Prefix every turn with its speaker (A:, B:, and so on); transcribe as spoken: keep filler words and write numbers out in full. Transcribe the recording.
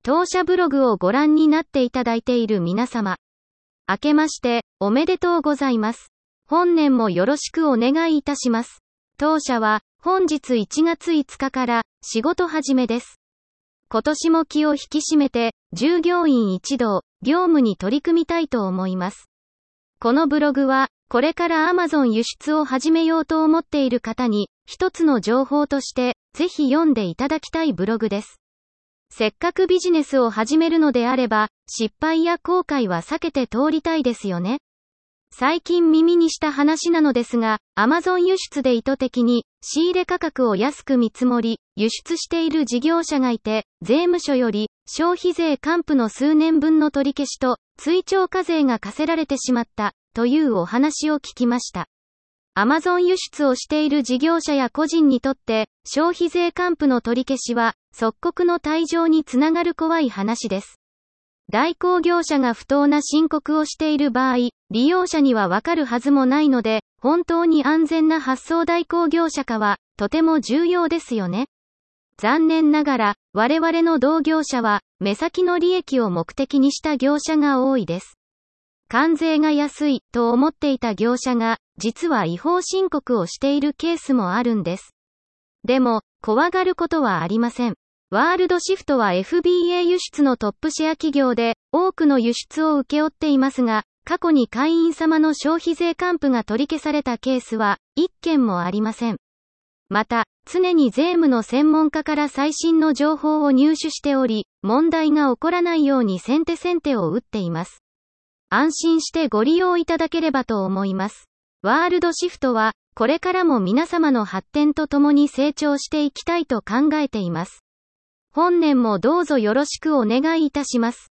A: 当社ブログをご覧になっていただいている皆様、明けましておめでとうございます。本年もよろしくお願いいたします。当社は本日いちがついつかから仕事始めです。今年も気を引き締めて従業員一同業務に取り組みたいと思います。このブログはこれから Amazon 輸出を始めようと思っている方に一つの情報としてぜひ読んでいただきたいブログです。せっかくビジネスを始めるのであれば失敗や後悔は避けて通りたいですよね。最近耳にした話なのですが、Amazon 輸出で意図的に仕入れ価格を安く見積もり、輸出している事業者がいて、税務署より消費税還付の数年分の取り消しと追徴課税が課せられてしまったというお話を聞きました。Amazon 輸出をしている事業者や個人にとって消費税還付の取り消しは即刻の退場につながる怖い話です。代行業者が不当な申告をしている場合、利用者にはわかるはずもないので、本当に安全な発送代行業者かは、とても重要ですよね。残念ながら、我々の同業者は、目先の利益を目的にした業者が多いです。関税が安い、と思っていた業者が、実は違法申告をしているケースもあるんです。でも、怖がることはありません。ワールドシフトは エフビーエー 輸出のトップシェア企業で、多くの輸出を請け負っていますが、過去に会員様の消費税還付が取り消されたケースは、一件もありません。また、常に税務の専門家から最新の情報を入手しており、問題が起こらないように先手先手を打っています。安心してご利用いただければと思います。ワールドシフトは、これからも皆様の発展とともに成長していきたいと考えています。本年もどうぞよろしくお願いいたします。